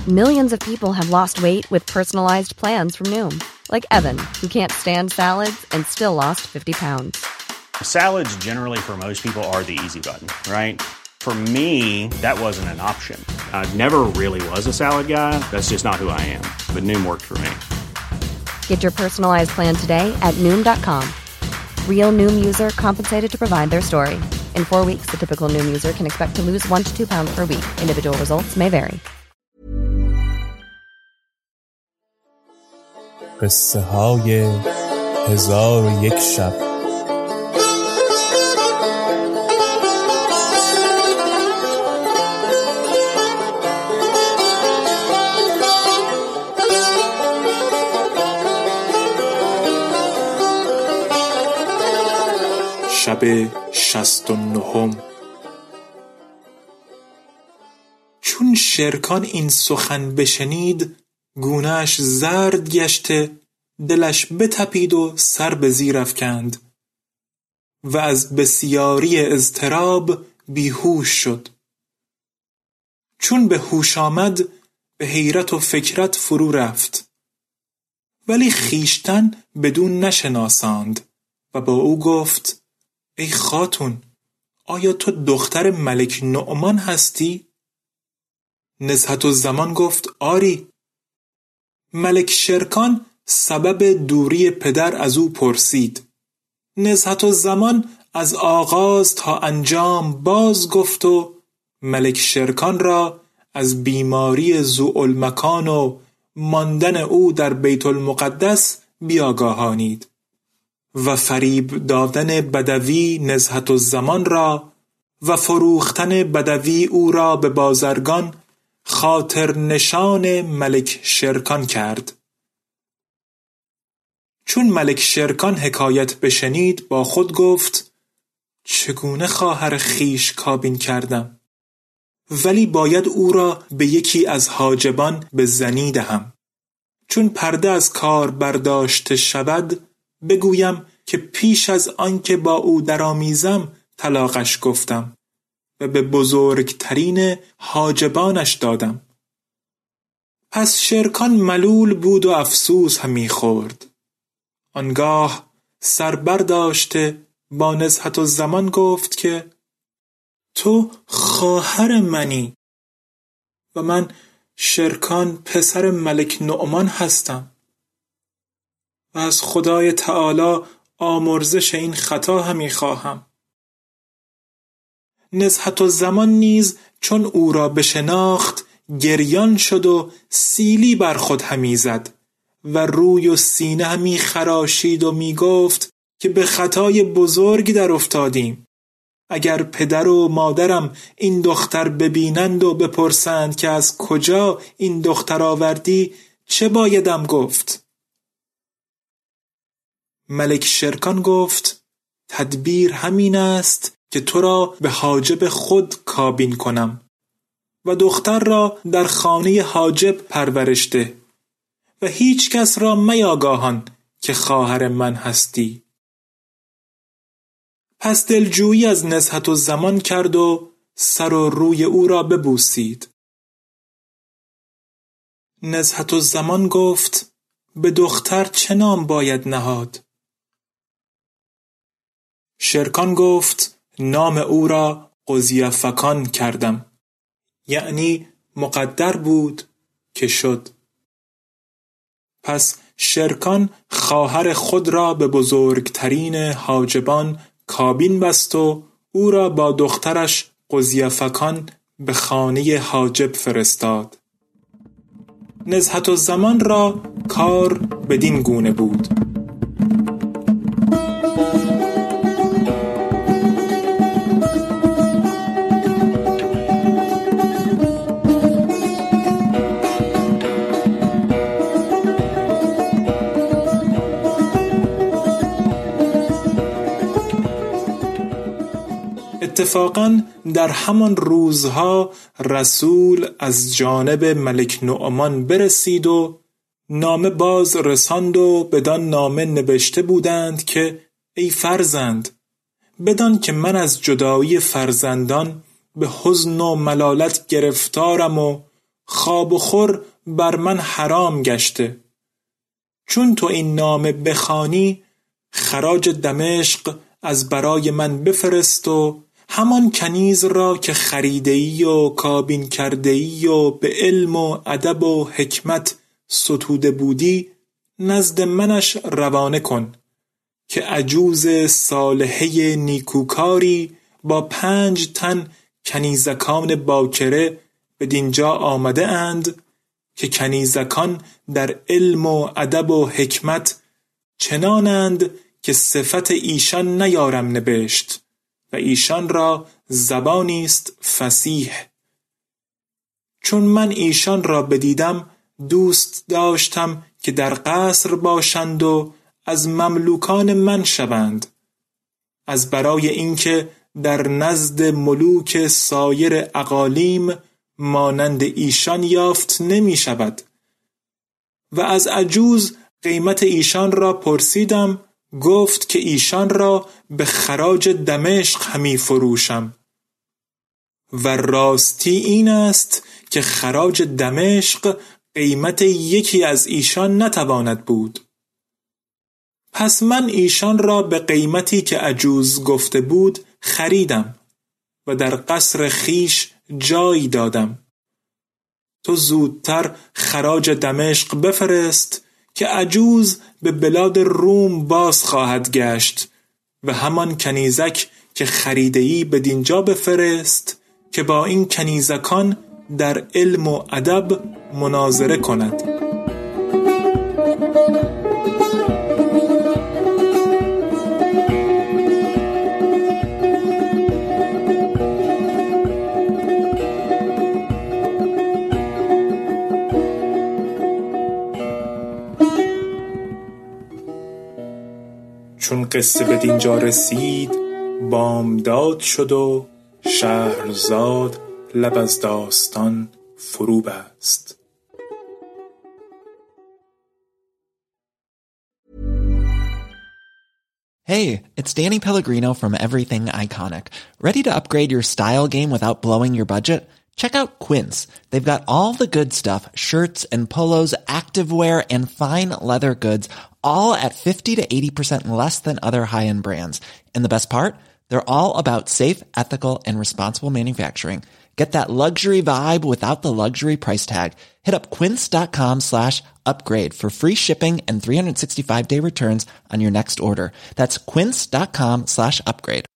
Millions of people have lost weight with personalized plans from Noom. Like Evan, who can't stand salads and still lost 50 pounds. Salads generally for most people are the easy button, right? For me, that wasn't an option. I never really was a salad guy. That's just not who I am. But Noom worked for me. Get your personalized plan today at Noom.com. Real Noom user compensated to provide their story. In 4 weeks, the typical Noom user can expect to lose 1 to 2 pounds per week. Individual results may vary. قصه های 1001 شب. شب 69. چون شرکان این سخن بشنید، گونه‌اش زرد گشته، دلش بتپید و سر به زیر افکند و از بسیاری اضطراب بیهوش شد. چون به هوش آمد، به حیرت و فکرت فرو رفت، ولی خویشتن بدون نشناساند و با او گفت: ای خاتون، آیا تو دختر ملک نعمان هستی؟ نزهت الزمان گفت: آری. ملک شرکان سبب دوری پدر از او پرسید. نزهت الزمان از آغاز تا انجام باز گفت و ملک شرکان را از بیماری ذوالمکان و ماندن او در بیت المقدس بیاگاهانید و فریب دادن بدوی نزهت الزمان را و فروختن بدوی او را به بازرگان خاطر نشان ملک شرکان کرد. چون ملک شرکان حکایت بشنید، با خود گفت: چگونه خواهر خویش کابین کردم؟ ولی باید او را به یکی از حاجبان به زنی دهم. چون پرده از کار برداشته شود، بگویم که پیش از آنکه با او درآمیزم طلاقش گفتم و به بزرگترین حاجبانش دادم. پس شرکان ملول بود و افسوس همی خورد. آنگاه سر برداشته با نزهت الزمان گفت که تو خواهر منی و من شرکان پسر ملک نعمان هستم و از خدای تعالی آمرزش این خطا همی خواهم. نزهت الزمان نیز چون او را بشناخت، گریان شد و سیلی بر خود همی زد و روی و سینه همی خراشید و می گفت که به خطای بزرگ در افتادیم. اگر پدر و مادرم این دختر ببینند و بپرسند که از کجا این دختر آوردی، چه بایدم گفت؟ ملک شرکان گفت: تدبیر همین است که تو را به حاجب خود کابین کنم و دختر را در خانه حاجب پرورش ده و هیچ کس را میاگاهان که خواهر من هستی. پس دلجویی از نزهت الزمان کرد و سر و روی او را ببوسید. نزهت الزمان گفت: به دختر چه نام باید نهاد؟ شرکان گفت: نام او را قضیفکان کردم، یعنی مقدر بود که شد. پس شرکان خواهر خود را به بزرگترین حاجبان کابین بست و او را با دخترش قضیفکان به خانه حاجب فرستاد. نزهت الزمان را کار بدین گونه بود. اتفاقاً در همان روزها رسول از جانب ملک نعمان برسید و نامه باز رساند و بدان نامه نوشته بودند که ای فرزند، بدان که من از جدایی فرزندان به حزن و ملالت گرفتارم و خواب و خور بر من حرام گشته. چون تو این نامه بخوانی خراج دمشق از برای من بفرست و همان کنیز را که خریده‌ای و کابین کرده‌ای و به علم و ادب و حکمت ستوده بودی نزد منش روانه کن که عجوز صالحه نیکوکاری با 5 تن کنیزکان باکره به دینجا آمده اند که کنیزکان در علم و ادب و حکمت چنانند که صفت ایشان نیارم نبشت و ایشان را زبانی است فصیح. چون من ایشان را بدیدم دوست داشتم که در قصر باشند و از مملوکان من شوند، از برای اینکه در نزد ملوک سایر اقالیم مانند ایشان یافت نمی شود. و از عجوز قیمت ایشان را پرسیدم، گفت که ایشان را به خراج دمشق همی فروشم و راستی این است که خراج دمشق قیمت یکی از ایشان نتواند بود. پس من ایشان را به قیمتی که عجوز گفته بود خریدم و در قصر خیش جای دادم. تو زودتر خراج دمشق بفرست که عجوز به بلاد روم باز خواهد گشت و همان کنیزک که خریده‌ای به دینجا بفرست که با این کنیزکان در علم و ادب مناظره کند. چون قصه به دینجا رسید بامداد شد و شهرزاد لب از داستان فرو بست. Hey, it's Danny Pellegrino from Everything Iconic. Ready to upgrade your style game without blowing your budget? Check out Quince. They've got all the good stuff, shirts and polos, activewear and fine leather goods, all at 50 to 80% less than other high-end brands. And the best part? They're all about safe, ethical, and responsible manufacturing. Get that luxury vibe without the luxury price tag. Hit up quince.com/upgrade for free shipping and 365-day returns on your next order. That's quince.com/upgrade.